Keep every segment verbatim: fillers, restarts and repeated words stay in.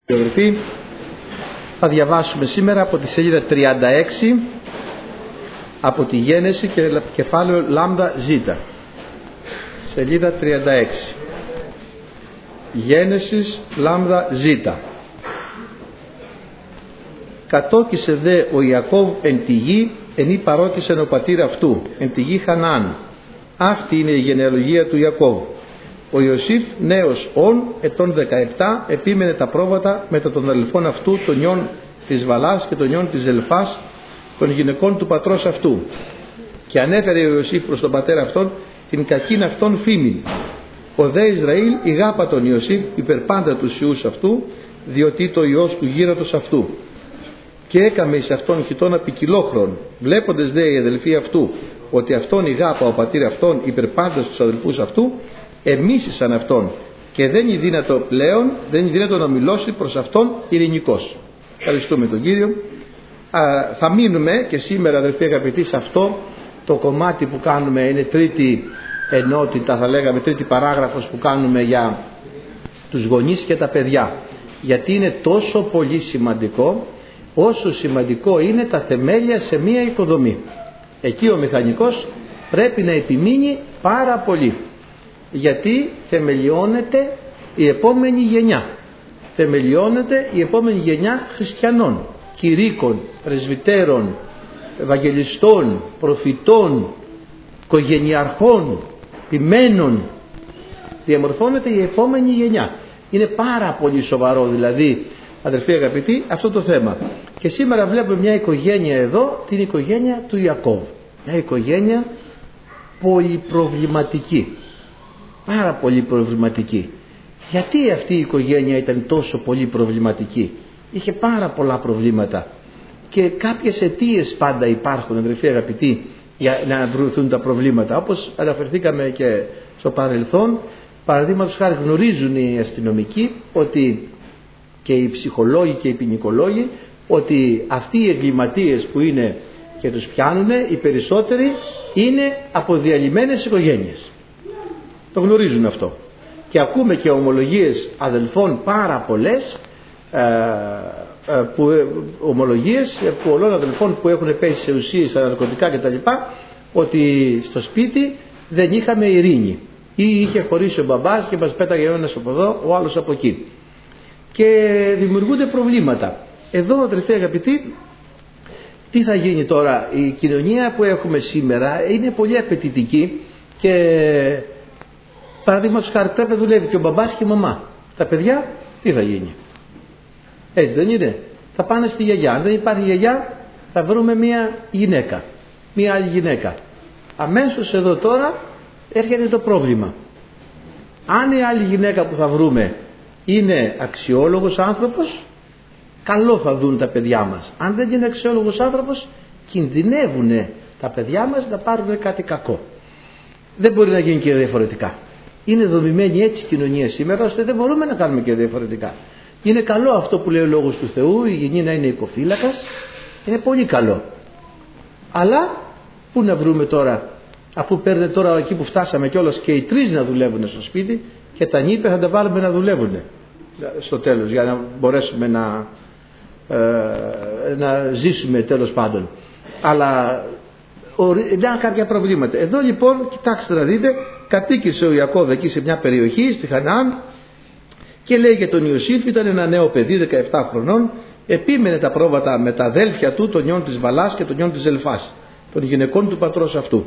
Αδελφοί, θα διαβάσουμε σήμερα από τη σελίδα τριάντα έξι από τη Γένεση και κεφάλαιο λάμδα ζήτα. Σελίδα τριάντα έξι. Γένεσης λάμδα ζήτα. Κατόκισε δε ο Ιακώβ εν τη γη, ενή παρόκισεν ο πατήρ αυτού, εν τη γη Χαναάν. Αυτή είναι η γενεαλογία του Ιακώβ. Ο Ιωσήφ νέος ον ετών δεκαεπτά επίμενε τα πρόβατα μετά των αδελφών αυτού, των νιών της Βαλάς και των νιών της Ζελφάς, των γυναικών του πατρός αυτού. Και ανέφερε ο Ιωσήφ προς τον πατέρα αυτόν την κακήν αυτόν φήμην. Ο δε Ισραήλ ηγάπα τον Ιωσήφ υπερπάντα τους ιούς αυτού, διότι το ιός του γύρατος αυτού. Και έκαμε εις αυτόν χιτώνα ποικιλόχρον. Βλέποντες δε οι αδελφοί αυτού ότι αυτόν ηγάπα ο πατήρ αυτόν υπερπάντας τους αδελφούς αυτού, εμίσησαν αυτόν και δεν είναι δύνατο πλέον, δεν είναι δύνατο να μιλώσει προς αυτόν ειρηνικός. Ευχαριστούμε τον Κύριο. Α, θα μείνουμε και σήμερα, αδελφοί αγαπητοί, σε αυτό το κομμάτι που κάνουμε, είναι τρίτη ενότητα, θα λέγαμε τρίτη παράγραφος που κάνουμε για τους γονείς και τα παιδιά, γιατί είναι τόσο πολύ σημαντικό όσο σημαντικό είναι τα θεμέλια σε μία οικοδομή. Εκεί ο μηχανικός πρέπει να επιμείνει πάρα πολύ, γιατί θεμελιώνεται η επόμενη γενιά, θεμελιώνεται η επόμενη γενιά χριστιανών, κηρύκων, πρεσβυτέρων, ευαγγελιστών, προφητών, οικογενειαρχών, ποιμένων. Διαμορφώνεται η επόμενη γενιά. Είναι πάρα πολύ σοβαρό, δηλαδή, αδελφοί αγαπητοί, αυτό το θέμα. Και σήμερα βλέπουμε μια οικογένεια εδώ, την οικογένεια του Ιακώβ, μια οικογένεια πολυπροβληματική, πάρα πολύ προβληματική. Γιατί αυτή η οικογένεια ήταν τόσο πολύ προβληματική? Είχε πάρα πολλά προβλήματα και κάποιες αιτίες πάντα υπάρχουν, αδελφοί αγαπητοί, για να βρεθούν τα προβλήματα. Όπως αναφερθήκαμε και στο παρελθόν, παραδείγματος χάρη, γνωρίζουν οι αστυνομικοί ότι, και οι ψυχολόγοι και οι ποινικολόγοι, ότι αυτοί οι εγκληματίες που είναι και τους πιάνουν, οι περισσότεροι είναι από διαλυμένες οικογένειες. Το γνωρίζουν αυτό. Και ακούμε και ομολογίες αδελφών πάρα πολλές, ε, ε, που, ομολογίες πολλών αδελφών που έχουν πέσει σε ουσίες, στα ναρκωτικά κτλ, ότι στο σπίτι δεν είχαμε ειρήνη, ή είχε χωρίσει ο μπαμπάς και μας πέταγε ο ένας από εδώ, ο άλλος από εκεί, και δημιουργούνται προβλήματα. Εδώ, αδελφοί αγαπητοί, τι θα γίνει τώρα? Η κοινωνία που έχουμε σήμερα είναι πολύ απαιτητική και, παραδείγματος χάρη, πρέπει να δουλεύει και ο μπαμπάς και η μαμά. Τα παιδιά τι θα γίνει? Έτσι δεν είναι? Θα πάνε στη γιαγιά. Αν δεν υπάρχει γιαγιά, θα βρούμε μία γυναίκα, μία άλλη γυναίκα. Αμέσως εδώ τώρα έρχεται το πρόβλημα. Αν η άλλη γυναίκα που θα βρούμε είναι αξιόλογος άνθρωπος, καλό θα δουν τα παιδιά μας. Αν δεν είναι αξιόλογος άνθρωπος, κινδυνεύουν τα παιδιά μας να πάρουν κάτι κακό. Δεν μπορεί να γίνει και διαφορετικά. Είναι δομημένη έτσι η κοινωνία σήμερα, ώστε δεν μπορούμε να κάνουμε και διαφορετικά. Είναι καλό αυτό που λέει ο Λόγος του Θεού, η γυνή να είναι οικοφύλακας, είναι πολύ καλό. Αλλά πού να βρούμε τώρα, αφού παίρνει τώρα εκεί που φτάσαμε κιόλας και οι τρεις να δουλεύουν στο σπίτι, και τα νήπια θα τα βάλουμε να δουλεύουν στο τέλος, για να μπορέσουμε να, ε, να ζήσουμε τέλος πάντων. Αλλά ήταν κάποια προβλήματα. Εδώ λοιπόν, κοιτάξτε να δείτε, κατοίκησε ο Ιακώβ εκεί σε μια περιοχή στη Χαναάν, και λέει για τον Ιωσήφ, ήταν ένα νέο παιδί δεκαεπτά χρονών, επίμενε τα πρόβατα με τα αδέλφια του, των νιών της Βαλάς και των νιών της Ζελφάς, των γυναικών του πατρός αυτού.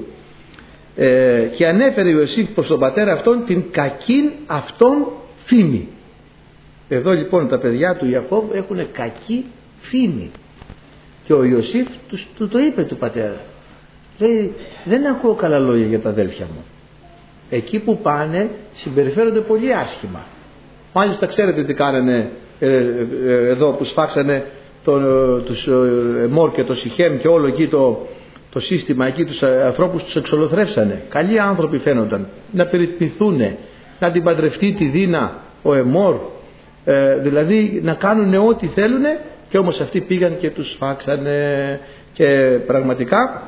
Ε, και ανέφερε ο Ιωσήφ προς τον πατέρα αυτόν την κακήν αυτόν φήμη. Εδώ λοιπόν τα παιδιά του Ιακώβ έχουν κακή φήμη. Και ο Ιωσήφ του, του το είπε του πατέρα. Λέει, δεν ακούω καλά λόγια για τα αδέλφια μου. Εκεί που πάνε συμπεριφέρονται πολύ άσχημα. Μάλιστα ξέρετε τι κάνανε ε, ε, ε, εδώ που σφάξανε τον, ε, τους ε, Εμόρ και το Σιχέμ και όλο εκεί το, το σύστημα, εκεί τους ανθρώπους τους εξολοθρεύσανε. Καλοί άνθρωποι φαίνονταν, να περιποιηθούν, να την παντρευτεί τη Δίνα ο Εμόρ, ε, δηλαδή να κάνουν ό,τι θέλουν, και όμως αυτοί πήγαν και τους σφάξανε. Και πραγματικά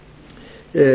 ε,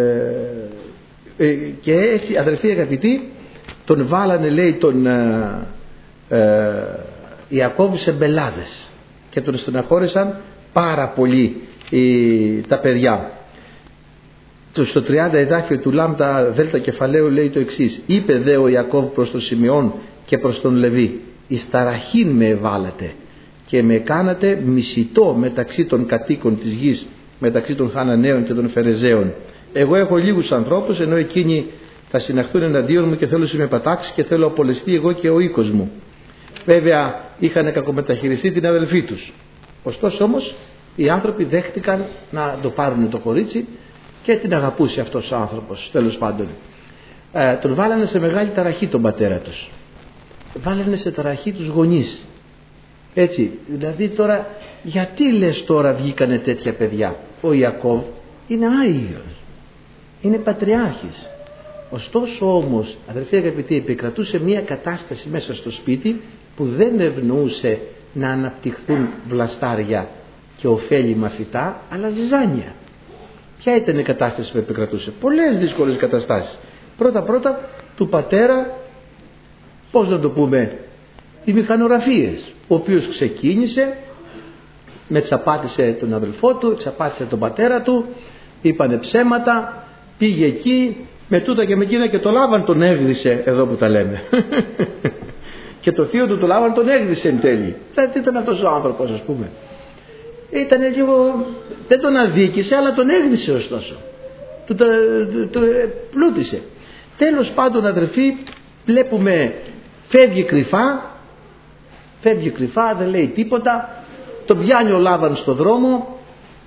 ε, και έτσι, αδελφοί αγαπητοί, τον βάλανε, λέει, τον ε, ε, Ιακώβ σε μπελάδες και τον στεναχώρησαν πάρα πολύ οι, τα παιδιά. Στο τριάντα εδάφιο του Λάμδα Δέλτα κεφαλαίου λέει το εξής: είπε δε ο Ιακώβ προς τον Σιμεών και προς τον Λεβί, εις ταραχήν με εβάλατε και με κάνατε μισητό μεταξύ των κατοίκων της γης, μεταξύ των Χαναναίων και των Φερεζαίων. Εγώ έχω λίγους ανθρώπους, ενώ εκείνοι θα συναχθούν εναντίον μου και θέλω να με πατάξει και θέλω απολεστεί εγώ και ο οίκος μου. Βέβαια είχαν κακομεταχειριστεί την αδελφή τους. Ωστόσο όμως οι άνθρωποι δέχτηκαν να το πάρουν το κορίτσι και την αγαπούσε αυτός ο άνθρωπος, τέλος πάντων. Ε, τον βάλανε σε μεγάλη ταραχή τον πατέρα τους. Βάλανε σε ταραχή τους γονείς. Έτσι, δηλαδή τώρα, γιατί λες τώρα βγήκανε τέτοια παιδιά? Ο Ιακώβ είναι Άγιος, είναι πατριάρχης. Ωστόσο όμως, αδερφοί αγαπητοί, επικρατούσε μια κατάσταση μέσα στο σπίτι που δεν ευνοούσε να αναπτυχθούν βλαστάρια και ωφέλιμα φυτά, αλλά ζυζάνια. Ποια ήταν η κατάσταση που επικρατούσε? Πολλές δύσκολες καταστάσεις. Πρώτα πρώτα του πατέρα, πώς να το πούμε, οι μηχανογραφίες, ο οποίος ξεκίνησε, με τσαπάτησε τον αδελφό του, τσαπάτησε τον πατέρα του, είπανε ψέματα, πήγε εκεί, με τούτα και με εκείνα και το Λάβαν τον έγδισε, εδώ που τα λέμε. Και το θείο του το Λάβαν τον έγδισε εν τέλει. Δεν ήταν αυτός ο άνθρωπος, ας πούμε. Ήταν λίγο, δεν τον αδίκησε, αλλά τον έγδισε ωστόσο. Του το, το, το πλούτησε. Τέλος πάντων, αδερφοί, βλέπουμε φεύγει κρυφά, φεύγει κρυφά, δεν λέει τίποτα. Τον πιάνει ο Λάβαν στο δρόμο,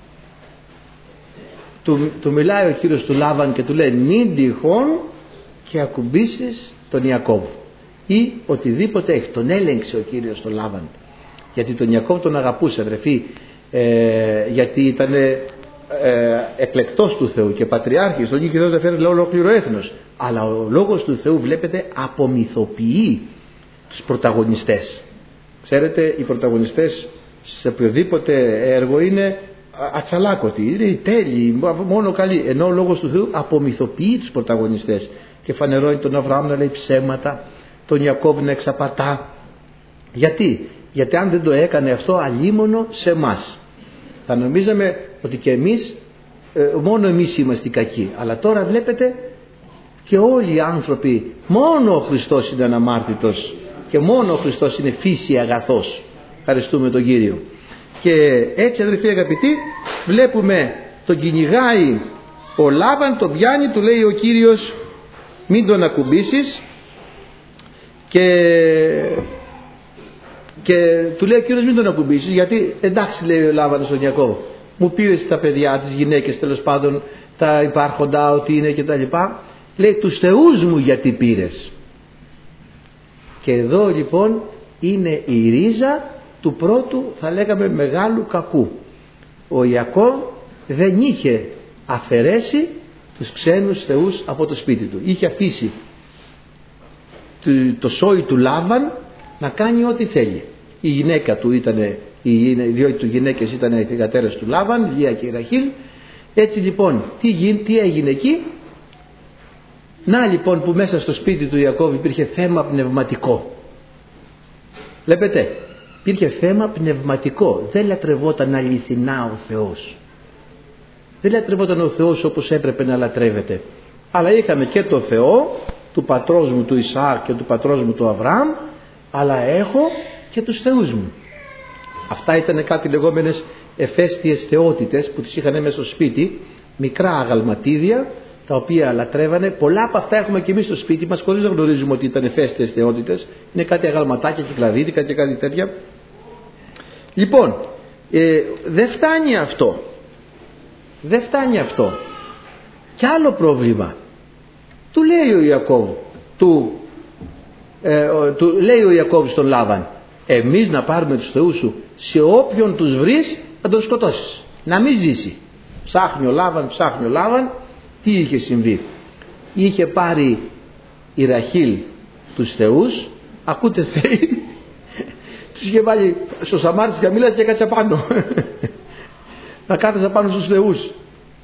του, του μιλάει ο κύριος του Λάβαν και του λέει μην τυχόν και ακουμπήσεις τον Ιακώβ ή οτιδήποτε έχει. Τον έλεγξε ο κύριος του Λάβαν, γιατί τον Ιακώβ τον αγαπούσε, αδερφοί, ε, γιατί ήταν ε, εκλεκτός του Θεού και πατριάρχης, τον είχε δώσει να φέρει ολόκληρο έθνος, αλλά ο λόγος του Θεού, βλέπετε, απομυθοποιεί τους πρωταγωνιστές. Ξέρετε, οι πρωταγωνιστές σε οποιοδήποτε έργο είναι ατσαλάκωτοι, είναι τέλειοι, μόνο καλοί, ενώ ο λόγος του Θεού απομυθοποιεί τους πρωταγωνιστές και φανερώνει τον Αβραάμ να λέει ψέματα, τον Ιακώβ να εξαπατά. Γιατί? Γιατί αν δεν το έκανε αυτό, αλίμονο σε εμάς. Θα νομίζαμε ότι και εμείς, μόνο εμείς είμαστε κακοί, αλλά τώρα βλέπετε και όλοι οι άνθρωποι, μόνο ο Χριστός είναι αναμάρτητος και μόνο ο Χριστός είναι φύση αγαθός. Ευχαριστούμε τον Κύριο. Και έτσι, αδελφοί αγαπητοί, βλέπουμε τον κυνηγάει ο Λάβαν, τον πιάνει, του λέει ο Κύριος μην τον ακουμπήσεις και, και του λέει ο Κύριος μην τον ακουμπήσεις, γιατί εντάξει, λέει ο Λάβαν στον Ιακώβ, μου πήρες τα παιδιά, τις γυναίκες, τέλος πάντων τα υπάρχοντα, ό,τι είναι και τα λοιπά. Λέει τους θεούς μου γιατί πήρες. Και εδώ λοιπόν είναι η ρίζα του πρώτου, θα λέγαμε, μεγάλου κακού. Ο Ιακώβ δεν είχε αφαιρέσει τους ξένους θεούς από το σπίτι του. Είχε αφήσει το σόι του Λάβαν να κάνει ό,τι θέλει. Η γυναίκα του ήταν, οι δύο του γυναίκες ήταν οι θυγατέρες του Λάβαν, Λία και Ραχήλ. Έτσι λοιπόν, τι, γι, τι έγινε εκεί? Να λοιπόν που μέσα στο σπίτι του Ιακώβ υπήρχε θέμα πνευματικό. Βλέπετε, υπήρχε θέμα πνευματικό. Δεν λατρευόταν αληθινά ο Θεός. Δεν λατρευόταν ο Θεός όπως έπρεπε να λατρεύεται. Αλλά είχαμε και το Θεό του πατρός μου του Ισαάκ και του πατρός μου του Αβραάμ, αλλά έχω και τους θεούς μου. Αυτά ήταν κάτι λεγόμενες εφέστιες θεότητες που τις είχαν μέσα στο σπίτι, μικρά αγαλματίδια τα οποία λατρεύανε. Πολλά από αυτά έχουμε και εμείς στο σπίτι μας χωρίς να γνωρίζουμε ότι ήταν εφέστιες θεότητες. Είναι κάτι αγαλματάκια και κλαδίδικα και κάτι τέτοια. Λοιπόν, ε, δεν φτάνει αυτό. Δεν φτάνει αυτό. Κι άλλο πρόβλημα. Του λέει ο Ιακώβ, του, ε, του λέει ο Ιακώβ στον Λάβαν, εμείς να πάρουμε τους θεούς σου, σε όποιον τους βρεις να τον σκοτώσεις, να μην ζήσει. Ψάχνει ο Λάβαν, ψάχνει ο Λάβαν. Τι είχε συμβεί? Είχε πάρει η Ραχήλ τους θεούς, ακούτε θεοί, τους είχε βάλει στο σαμάρι της καμήλας και έκατσε πάνω. Να κάθεσε πάνω στους θεούς.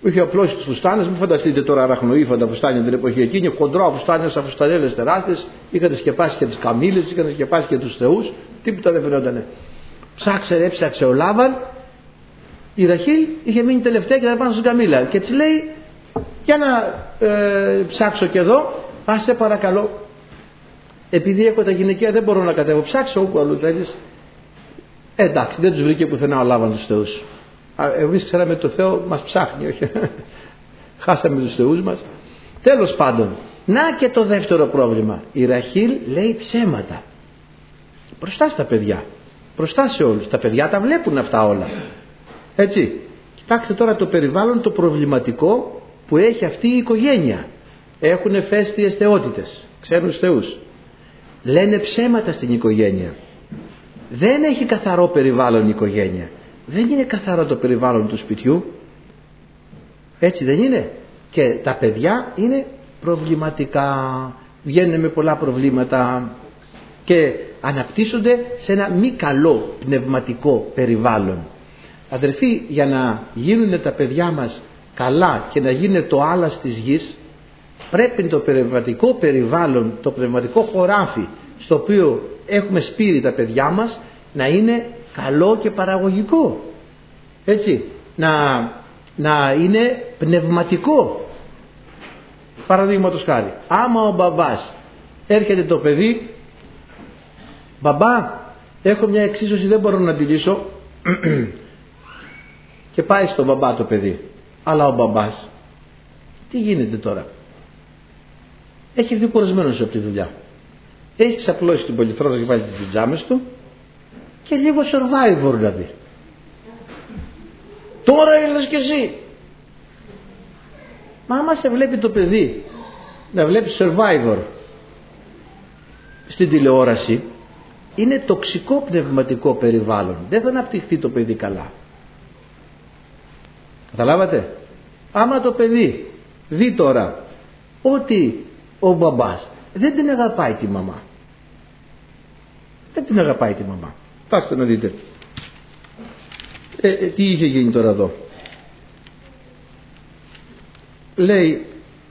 Είχε απλώσει τους φουστάνες. Μην φανταστείτε τώρα αραχνοήφαντα φουστάνια την εποχή εκείνη, χοντρά φουστάνια σαν φουστανέλες τεράστιες. Είχαν σκεπάσει και τις καμήλες, είχαν σκεπάσει και τους θεούς. Τίποτα δεν φαινότανε. Ψάξε, έψαξε ο Λάβαν. Η Ραχήλ είχε μείνει τελευταία και να πάνω στην καμήλα. Και της λέει, για να ε, ψάξω και εδώ, άσε παρακαλώ. Επειδή έχω τα γυναικεία δεν μπορώ να κατέβω. Ψάξω όπου αλλού θέλεις. Ε, εντάξει, δεν τους βρήκε πουθενά ο Λάβαν τους θεούς. Εμείς ξέραμε το Θεό μας ψάχνει, όχι. Χάσαμε τους θεούς μας. Τέλος πάντων, να και το δεύτερο πρόβλημα. Η Ραχήλ λέει ψέματα. Μπροστά στα παιδιά. Μπροστά σε όλους. Τα παιδιά τα βλέπουν αυτά όλα. Έτσι. Κοιτάξτε τώρα το περιβάλλον το προβληματικό που έχει αυτή η οικογένεια. Έχουν εφαίστειες θεότητες. Ξένους θεούς. Λένε ψέματα στην οικογένεια. Δεν έχει καθαρό περιβάλλον η οικογένεια. Δεν είναι καθαρό το περιβάλλον του σπιτιού. Έτσι δεν είναι? Και τα παιδιά είναι προβληματικά. Βγαίνουν με πολλά προβλήματα και αναπτύσσονται σε ένα μη καλό πνευματικό περιβάλλον. Αδερφοί, για να γίνουν τα παιδιά μας καλά και να γίνει το άλας της γης, πρέπει το πνευματικό περιβάλλον, το πνευματικό χωράφι στο οποίο έχουμε σπείρει τα παιδιά μας να είναι καλό και παραγωγικό. Έτσι, να, να είναι πνευματικό. Παραδείγματος χάρη, άμα ο μπαμπάς έρχεται το παιδί, μπαμπά, έχω μια εξίσωση, δεν μπορώ να τη λύσω, και πάει στον μπαμπά το παιδί, αλλά ο μπαμπάς τι γίνεται τώρα? Έχει έρθει κουρασμένος από τη δουλειά, έχει ξαπλώσει την πολυθρόνα και βάλει τις πιτζάμες του και λίγο survivor να δει. Τώρα ήρθες κι εσύ. Μα άμα σε βλέπει το παιδί να βλέπει survivor στην τηλεόραση, είναι τοξικό πνευματικό περιβάλλον. Δεν θα αναπτυχθεί το παιδί καλά. Καταλάβατε? Άμα το παιδί δει τώρα ότι ο μπαμπάς δεν την αγαπάει τη μαμά, δεν την αγαπάει τη μαμά. Κοιτάξτε να δείτε. Ε, ε, τι είχε γίνει τώρα εδώ. Λέει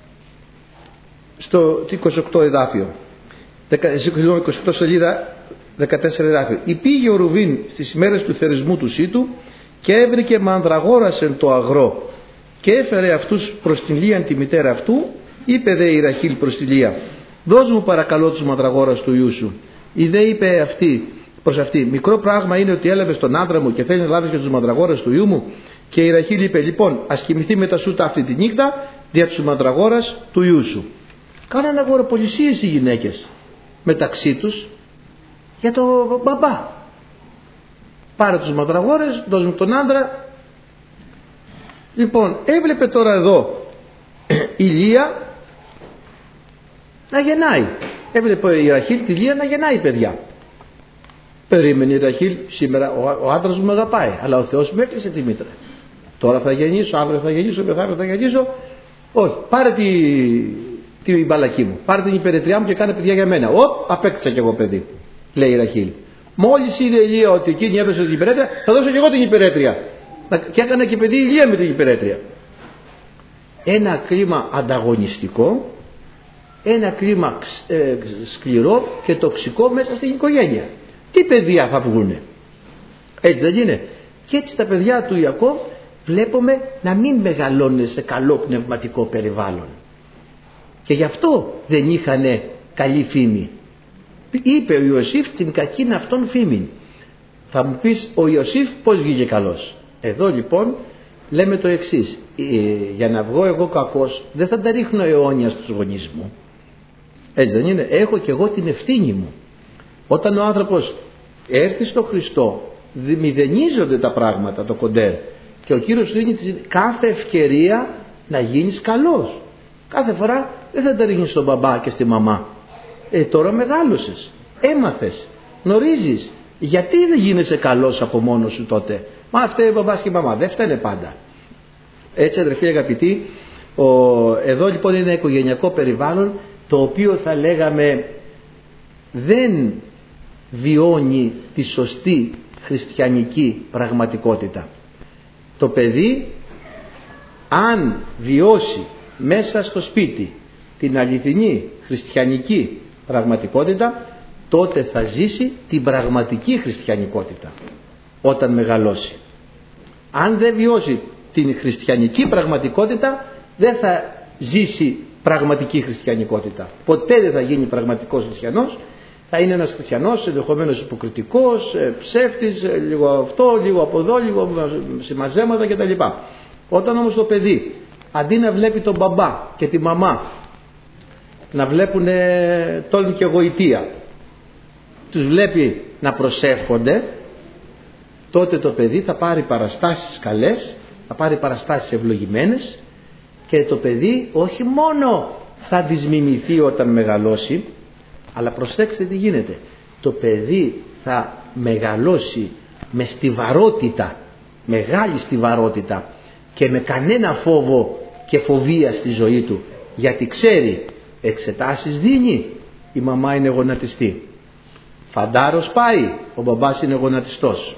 στο είκοσι οκτώ εδάφιο, είκοσι οκτώ σελίδα δεκατέσσερα εδάφιο. Υπήγε ο Ρουβίν στις ημέρες του θερισμού του Σίτου και έβρικε μανδραγόρασεν το αγρό και έφερε αυτούς προς την Λίαν τη μητέρα αυτού. Είπε δε η Ραχήλ προς τη Λία, δώσ' μου παρακαλώ τους μανδραγόρας του ιού σου. Η δε είπε αυτή προς αυτή, μικρό πράγμα είναι ότι έλαβες τον άντρα μου και θέλει να λάβεις και τους μανδραγόρας του ιού μου. Και η Ραχήλ είπε, λοιπόν, ας κοιμηθεί με τα σούτα αυτή τη νύχτα δια τους μανδραγόρας του ιού σου. Κάνανε αγοροπολισίες οι γυναίκες μεταξύ τους για το μπαμπά. Πάρε τους μανδραγόρες, δώσ' μου τον άντρα. Λοιπόν, έβλεπε τώρα εδώ η Λία να γεννάει. Έβλεπε η Ραχήλ τη Λία να γεννάει παιδιά. Περίμενε η Ραχήλ, σήμερα ο, ο άντρας μου με αγαπάει, αλλά ο Θεός με έκλεισε τη μήτρα. Τώρα θα γεννήσω, αύριο θα γεννήσω, μεθαύριο θα γεννήσω. Όχι, πάρε τη, τη μπαλακή μου, πάρε την υπερετριά μου και κάνε παιδιά για μένα. Ωπ, απέκτησα κι εγώ παιδί, λέει η Ραχήλ. Μόλις είδε η Λία ότι εκείνη έδωσε την υπερέτρια, θα δώσω κι εγώ την υπερέτρια. Και έκανε και παιδί η Λία με την υπερέτρια. Ένα κλίμα ανταγωνιστικό, ένα κλίμα ε, σκληρό και τοξικό μέσα στην οικογένεια. Τι παιδιά θα βγουνε? Έτσι δεν είναι? Και έτσι τα παιδιά του Ιακώβ βλέπουμε να μην μεγαλώνουν σε καλό πνευματικό περιβάλλον. Και γι' αυτό δεν είχανε καλή φήμη. Είπε ο Ιωσήφ την κακήν αυτόν φήμη. Θα μου πεις, ο Ιωσήφ πώς βγήκε καλός? Εδώ λοιπόν λέμε το εξής, ε, για να βγω εγώ κακός δεν θα τα ρίχνω αιώνια στους γονείς μου. Έτσι δεν είναι? Έχω και εγώ την ευθύνη μου. Όταν ο άνθρωπος έρθει στο Χριστό, μηδενίζονται τα πράγματα, το κοντέρ, και ο Κύριος δίνει κάθε ευκαιρία να γίνεις καλός. Κάθε φορά δεν θα τα ρίχνεις στον μπαμπά και στη μαμά. Ε, τώρα μεγάλωσες, έμαθες, γνωρίζεις. Γιατί δεν γίνεσαι καλός από μόνος σου τότε? Μα φταίει ο μπαμπάς και η μαμά, δεν φταίνε πάντα. Έτσι αδερφοί αγαπητοί, ο, εδώ λοιπόν είναι ένα οικογενειακό περιβάλλον το οποίο θα λέγαμε δεν βιώνει τη σωστή χριστιανική πραγματικότητα. Το παιδί αν βιώσει μέσα στο σπίτι την αληθινή χριστιανική πραγματικότητα, τότε θα ζήσει την πραγματική χριστιανικότητα όταν μεγαλώσει. Αν δεν βιώσει την χριστιανική πραγματικότητα, δεν θα ζήσει πραγματική χριστιανικότητα. Ποτέ δεν θα γίνει πραγματικός χριστιανός. Θα είναι ένας χριστιανός ενδεχομένως υποκριτικός, ψεύτης, λίγο αυτό, λίγο από εδώ, λίγο συμμαζέματα κτλ. Όταν όμως το παιδί, αντί να βλέπει τον μπαμπά και τη μαμά να βλέπουν τόλμη και γοητεία, τους βλέπει να προσεύχονται, τότε το παιδί θα πάρει παραστάσεις καλές, θα πάρει παραστάσεις ευλογημένες, και το παιδί όχι μόνο θα τις μιμηθεί όταν μεγαλώσει, αλλά προσέξτε τι γίνεται. Το παιδί θα μεγαλώσει με στιβαρότητα, μεγάλη στιβαρότητα, και με κανένα φόβο και φοβία στη ζωή του, γιατί ξέρει εξετάσεις δίνει, η μαμά είναι γονατιστή, φαντάρος πάει, ο μπαμπάς είναι γονατιστός,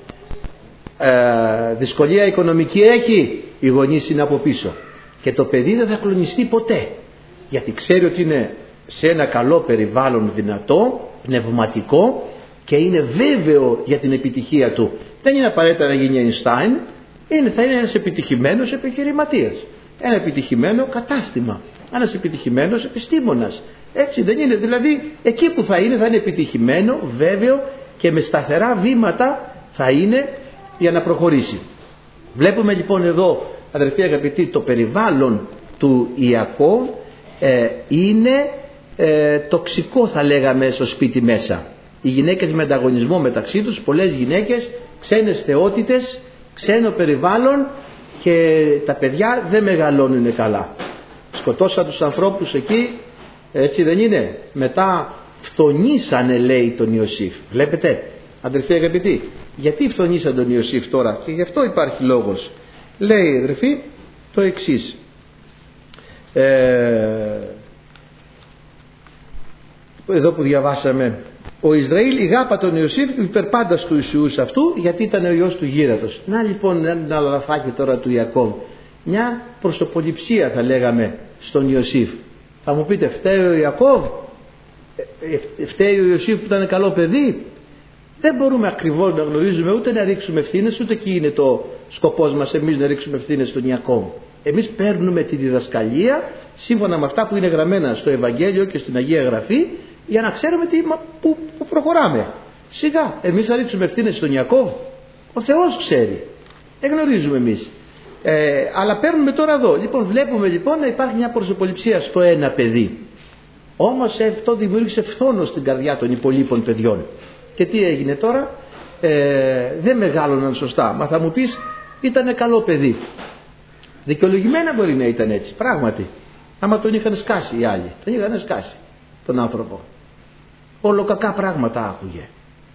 ε, δυσκολία οικονομική έχει, οι γονείς είναι από πίσω, και το παιδί δεν θα κλονιστεί ποτέ, γιατί ξέρει ότι είναι σε ένα καλό περιβάλλον, δυνατό, πνευματικό, και είναι βέβαιο για την επιτυχία του. Δεν είναι απαραίτητα να γίνει Einstein, είναι, θα είναι ένας επιτυχημένος επιχειρηματίας, ένα επιτυχημένο κατάστημα, ένας επιτυχημένος επιστήμονας. Έτσι δεν είναι? Δηλαδή εκεί που θα είναι, θα είναι επιτυχημένο, βέβαιο, και με σταθερά βήματα θα είναι για να προχωρήσει. Βλέπουμε λοιπόν εδώ, αδερφοί αγαπητοί, το περιβάλλον του Ιακώβ ε, είναι ε, τοξικό, θα λέγαμε, στο σπίτι μέσα. Οι γυναίκες με ανταγωνισμό μεταξύ τους, πολλές γυναίκες, ξένες θεότητες, ξένο περιβάλλον, και τα παιδιά δεν μεγαλώνουν καλά. Σκοτώσαν τους ανθρώπους εκεί, έτσι δεν είναι? Μετά φθονήσανε, λέει, τον Ιωσήφ. Βλέπετε, αδερφοί αγαπητοί, γιατί φθονήσαν τον Ιωσήφ τώρα? Και γι' αυτό υπάρχει λόγος. Λέει, αδερφοί, το εξής. Ε, εδώ που διαβάσαμε, ο Ισραήλ ηγάπα τον Ιωσήφ υπερπάντας του Ισουούς αυτού, γιατί ήταν ο ιός του γύρατος. Να λοιπόν ένα λαφάκι τώρα του Ιακώβ, μια προσωποληψία θα λέγαμε στον Ιωσήφ. Θα μου πείτε, φταίει ο Ιακώβ? Ε, φταίει ο Ιωσήφ που ήταν καλό παιδί? Δεν μπορούμε ακριβώς να γνωρίζουμε, ούτε να ρίξουμε ευθύνες, ούτε εκεί είναι το σκοπός μας εμείς να ρίξουμε ευθύνες στον Ιακώβ. Εμείς παίρνουμε τη διδασκαλία σύμφωνα με αυτά που είναι γραμμένα στο Ευαγγέλιο και στην Αγία Γραφή, για να ξέρουμε τι, που, που προχωράμε. Σιγά, εμείς θα ρίξουμε ευθύνες στον Ιακώβ? Ο Θεός ξέρει, δεν γνωρίζουμε εμείς. Ε, αλλά παίρνουμε τώρα εδώ. Λοιπόν, βλέπουμε λοιπόν να υπάρχει μια προσωποληψία στο ένα παιδί. Όμως αυτό δημιούργησε φθόνο στην καρδιά των υπολείπων παιδιών. Και τι έγινε τώρα? Ε, δεν μεγάλωναν σωστά. Μα θα μου πεις, ήτανε καλό παιδί. Δικαιολογημένα μπορεί να ήταν έτσι, πράγματι. Άμα τον είχαν σκάσει οι άλλοι, τον είχαν σκάσει τον άνθρωπο. Όλο κακά πράγματα άκουγε.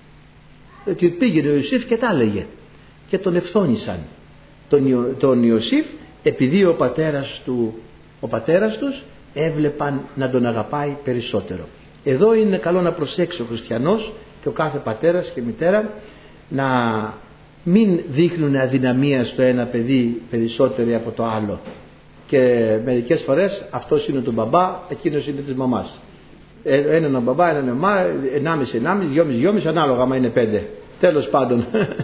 Και πήγαινε ο Ιωσήφ και τα έλεγε. Και τον ευθόνησαν τον, τον Ιωσήφ, επειδή ο πατέρας, του, ο πατέρας τους έβλεπαν να τον αγαπάει περισσότερο. Εδώ είναι καλό να προσέξει ο χριστιανός και ο κάθε πατέρας και μητέρα, να μην δείχνουν αδυναμία στο ένα παιδί περισσότερη από το άλλο. Και μερικές φορές αυτός είναι τον μπαμπά, εκείνος είναι της μαμάς. Έναν ο μπαμπά, έναν μαμά, ενάμιση, ενάμιση, δυόμιση, δυόμιση, ανάλογα άμα είναι πέντε. Τέλος πάντων.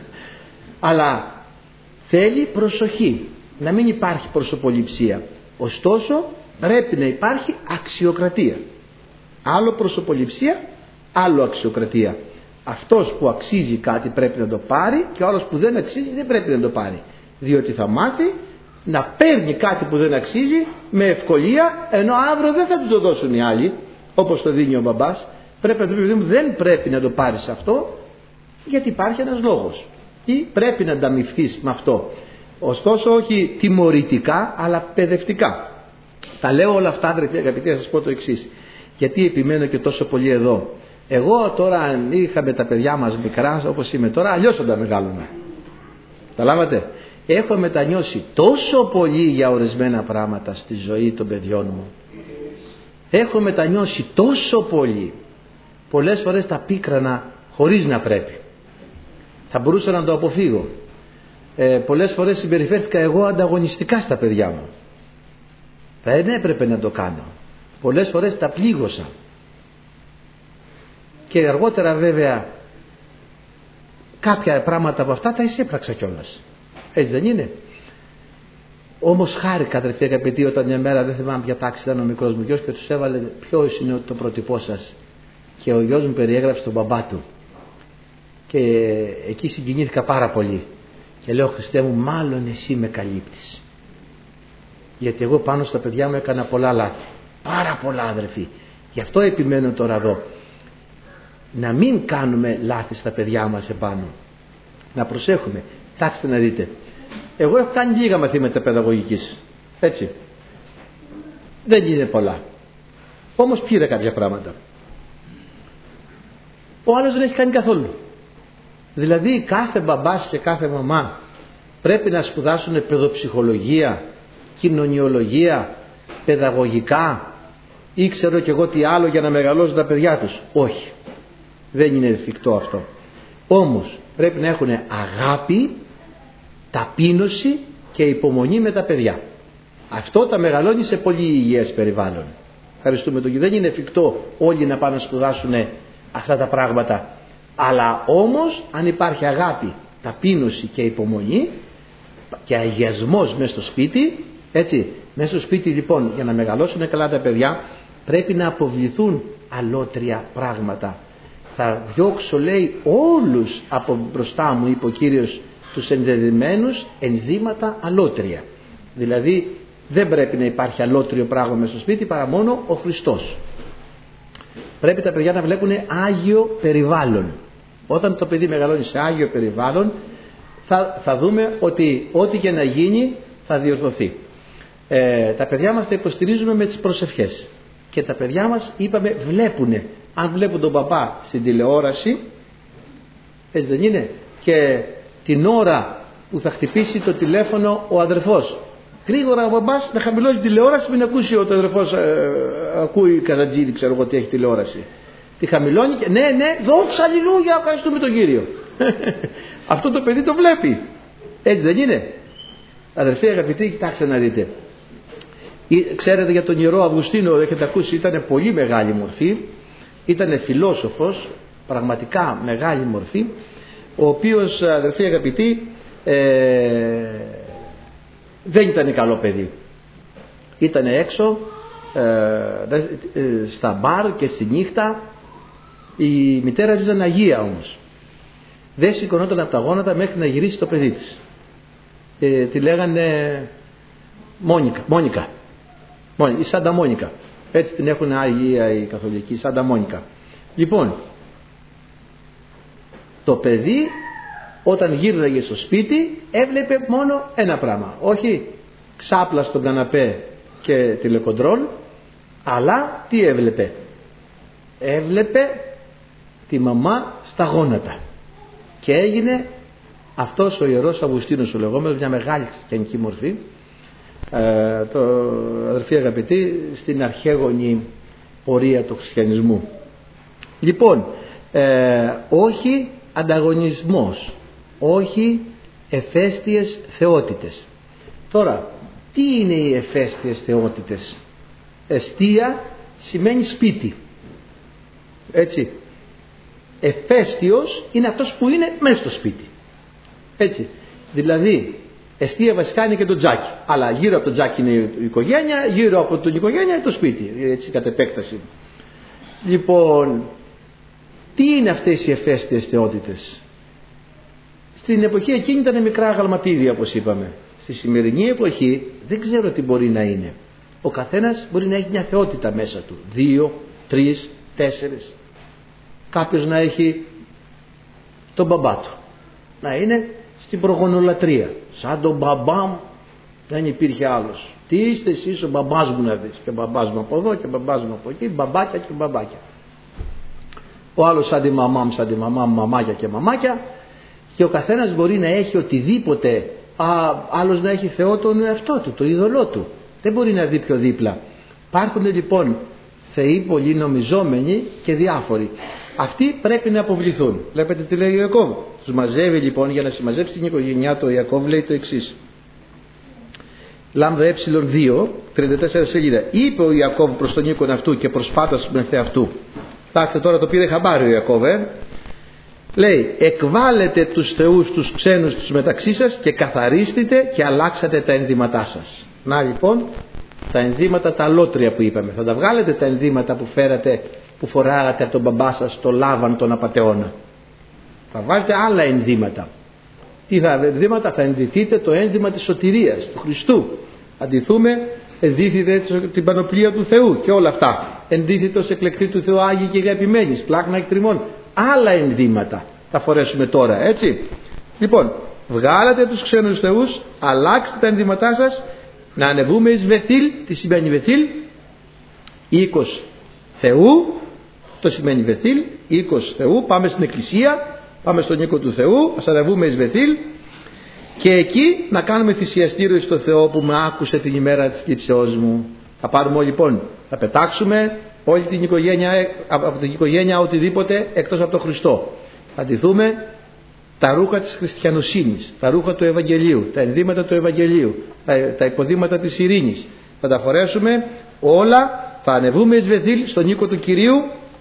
Αλλά θέλει προσοχή, να μην υπάρχει προσωποληψία. Ωστόσο πρέπει να υπάρχει αξιοκρατία. Άλλο προσωποληψία, άλλο αξιοκρατία. Αυτός που αξίζει κάτι πρέπει να το πάρει, και ο άλλος που δεν αξίζει δεν πρέπει να το πάρει. Διότι θα μάθει να παίρνει κάτι που δεν αξίζει με ευκολία, ενώ αύριο δεν θα του το δώσουν οι άλλοι, όπως το δίνει ο μπαμπάς. Πρέπει να του πει, δεν πρέπει να το πάρεις αυτό, γιατί υπάρχει ένας λόγος, ή πρέπει να ανταμυφθείς με αυτό. Ωστόσο όχι τιμωρητικά, αλλά παιδευτικά. Τα λέω όλα αυτά, αδερφοί αγαπητοί, να σας πω το εξής. Γιατί επιμένω και τόσο πολύ εδώ? Εγώ τώρα, αν είχαμε τα παιδιά μας μικρά όπως είμαι τώρα, αλλιώς θα τα μεγάλωνα. Καταλάβατε? Έχω μετανιώσει τόσο πολύ για ορισμένα πράγματα στη ζωή των παιδιών μου. Έχω μετανιώσει τόσο πολύ. Πολλές φορές τα πίκρανα χωρίς να πρέπει. Θα μπορούσα να το αποφύγω. Ε, πολλές φορές συμπεριφέρθηκα εγώ ανταγωνιστικά στα παιδιά μου. Δεν έπρεπε να το κάνω. Πολλές φορές τα πλήγωσα. Και αργότερα βέβαια κάποια πράγματα από αυτά τα εισέπραξα κιόλας. Έτσι δεν είναι? Όμως χάρηκα, αδερφοί αγαπητοί, όταν μια μέρα, δεν θυμάμαι ποια τάξη ήταν ο μικρός μου γιος, και τους έβαλε ποιος είναι το πρότυπό σας. Και ο γιος μου περιέγραψε τον μπαμπά του. Και εκεί συγκινήθηκα πάρα πολύ. Και λέω, Χριστέ μου, μάλλον εσύ με καλύπτεις. Γιατί εγώ πάνω στα παιδιά μου έκανα πολλά λάθη. Πάρα πολλά, αδερφοί. Γι' αυτό επιμένω τώρα εδώ. Να μην κάνουμε λάθη στα παιδιά μας επάνω. Να προσέχουμε. Κοιτάξτε να δείτε. Εγώ έχω κάνει λίγα μαθήματα παιδαγωγικής. Έτσι. Δεν είναι πολλά. Όμως πήρα κάποια πράγματα. Ο άλλος δεν έχει κάνει καθόλου. Δηλαδή κάθε μπαμπάς και κάθε μαμά πρέπει να σπουδάσουν παιδοψυχολογία, κοινωνιολογία, παιδαγωγικά ή ξέρω κι εγώ τι άλλο για να μεγαλώσουν τα παιδιά τους. Όχι. Δεν είναι εφικτό αυτό. Όμως πρέπει να έχουν αγάπη, ταπείνωση και υπομονή με τα παιδιά. Αυτό τα μεγαλώνει σε πολύ υγιές περιβάλλον. Ευχαριστούμε τον Κύριο. Δεν είναι εφικτό όλοι να πάνε να σπουδάσουν αυτά τα πράγματα. Αλλά όμως αν υπάρχει αγάπη, ταπείνωση και υπομονή και αγιασμός μέσα στο σπίτι, έτσι, μέσα στο σπίτι λοιπόν για να μεγαλώσουν καλά τα παιδιά πρέπει να αποβληθούν αλότρια πράγματα. Θα διώξω, λέει, όλους από μπροστά μου, είπε ο Κύριος, τους ενδεδεμένους ενδύματα αλότρια. Δηλαδή δεν πρέπει να υπάρχει αλότριο πράγμα μέσα στο σπίτι παρά μόνο ο Χριστός. Πρέπει τα παιδιά να βλέπουν άγιο περιβάλλον. Όταν το παιδί μεγαλώνει σε άγιο περιβάλλον θα, θα δούμε ότι ό,τι και να γίνει θα διορθωθεί. Ε, τα παιδιά μας τα υποστηρίζουμε με τις προσευχές. Και τα παιδιά μας, είπαμε, βλέπουνε. Αν βλέπουν τον παπά στην τηλεόραση, έτσι δεν είναι, και την ώρα που θα χτυπήσει το τηλέφωνο ο αδερφός, γρήγορα ο μπαμπάς να χαμηλώσει τηλεόραση, μην ακούσει ότι ο αδερφός ε, ακούει Καζατζίδη, ξέρω εγώ τι έχει τηλεόραση. Τη χαμηλώνει και ναι, ναι, δόξα αλληλούια, ευχαριστούμε τον Κύριο. Αυτό το παιδί το βλέπει. Έτσι δεν είναι? Αδερφοί αγαπητοί, κοιτάξτε να δείτε. Ξέρετε για τον Ιερό Αυγουστίνο, έχετε ακούσει, ήταν πολύ μεγάλη μορφή. Ήταν φιλόσοφος, πραγματικά μεγάλη μορφή, ο οποίος, αδερφοί αγαπητοί, ε, δεν ήταν καλό παιδί. Ήταν έξω ε, ε, στα μπαρ και στη νύχτα. Η μητέρα του ήταν Αγία όμως. Δεν σηκωνόταν από τα γόνατα μέχρι να γυρίσει το παιδί της. Ε, τη λέγανε Μόνικα, Μόνικα, Μόνικα, η Σάντα Μόνικα. Έτσι την έχουν Αγία οι Καθολικοί, Σάντα Μόνικα. Λοιπόν, το παιδί όταν γύρναγε στο σπίτι έβλεπε μόνο ένα πράγμα. Όχι ξάπλα στον καναπέ και τηλεκοντρόλ, αλλά τι έβλεπε? Έβλεπε τη μαμά στα γόνατα. Και έγινε αυτός ο Ιερός Αυγουστίνος ο λεγόμενος, μια μεγάλη χριστιανική μορφή, ε, το αδερφοί αγαπητοί, στην αρχαίγονη πορεία του χριστιανισμού. Λοιπόν, ε, όχι ανταγωνισμός, όχι εφαίστειες θεότητες. Τώρα, τι είναι οι εφαίστειες θεότητες? Εστία σημαίνει σπίτι, έτσι. Εφαίστειος είναι αυτός που είναι μέσα στο σπίτι, έτσι. Δηλαδή εστία βασικά είναι και το τζάκι, αλλά γύρω από το τζάκι είναι η οικογένεια, γύρω από την οικογένεια είναι το σπίτι, έτσι κατ' επέκταση. Λοιπόν, τι είναι αυτές οι εφαίστειες θεότητες? Στην εποχή εκείνη ήταν μικρά αγαλματίδια, όπως είπαμε. Στη σημερινή εποχή δεν ξέρω τι μπορεί να είναι. Ο καθένας μπορεί να έχει μια θεότητα μέσα του, δύο, τρεις, τέσσερις. Κάποιος να έχει τον μπαμπά του, να είναι στην προγονολατρία, σαν τον μπαμπά μου δεν υπήρχε άλλος. Τι είστε εσείς ο μπαμπάς μου να δεις? Και μπαμπάς μου από εδώ και μπαμπάς μου από εκεί, μπαμπάκια και μπαμπάκια. Ο άλλος σαν τη μαμά μου, σαν τη μαμά μου, μαμάκια και μαμάκια. Και ο καθένας μπορεί να έχει οτιδήποτε, α, άλλος να έχει Θεό τον εαυτό του, το είδωλό του. Δεν μπορεί να δει πιο δίπλα. Υπάρχουν λοιπόν θεοί πολύ νομιζόμενοι και διάφοροι. Αυτοί πρέπει να αποβληθούν. Βλέπετε τι λέει ο Ιακώβ. Τους μαζεύει λοιπόν, για να συμμαζέψει την οικογένειά του. Ο Ιακώβ λέει το εξής. Λάμδα ε δύο, τριάντα τέσσερα σελίδα. Είπε ο Ιακώβ προς τον οίκον αυτού και προς πάντας του μεθεαυτού. Κοιτάξτε τώρα, το πήρε χαμπάρι ο Ιακώβ. Ε. Λέει, εκβάλλετε τους θεούς τους ξένους τους μεταξύ σας και καθαρίστητε και αλλάξατε τα ενδύματά σας. Να λοιπόν, τα ενδύματα τα αλότρια που είπαμε. Θα τα βγάλετε τα ενδύματα που φέρατε, που φοράγατε από τον μπαμπά σας, το Λάβαν, τον απατεώνα. Θα βάλετε άλλα ενδύματα. Τι θα ενδύματα? Θα ενδυθείτε το ένδυμα της σωτηρίας, του Χριστού. Αντιθούμε, ενδύθητε την πανοπλία του Θεού και όλα αυτά. Ενδύθητε ως εκλεκτοί του Θεού, Άγιοι και αγαπημένοι, πλάκνα εκτριμών. Άλλα ενδύματα θα φορέσουμε τώρα, έτσι. Λοιπόν, βγάλατε τους ξένους θεούς, αλλάξτε τα ενδύματά σας, να ανεβούμε εις Βεθήλ. Τι σημαίνει Βεθήλ? Οίκος Θεού. Το σημαίνει Βεθήλ, οίκος Θεού. Πάμε στην εκκλησία, πάμε στον οίκο του Θεού, ας ανεβούμε εις Βεθήλ και εκεί να κάνουμε θυσιαστήριο στο Θεό που με άκουσε την ημέρα της λήψεώς μου. Θα πάρουμε λοιπόν, θα πετάξουμε όλη την οικογένεια, από την οικογένεια οτιδήποτε εκτός από τον Χριστό. Θα ντυθούμε τα ρούχα της χριστιανοσύνης, τα ρούχα του Ευαγγελίου, τα ενδύματα του Ευαγγελίου, τα, τα υποδήματα της ειρήνης. Θα τα φορέσουμε όλα, θα ανεβούμε εις Βεθήλ στον οίκο του Κυρίου,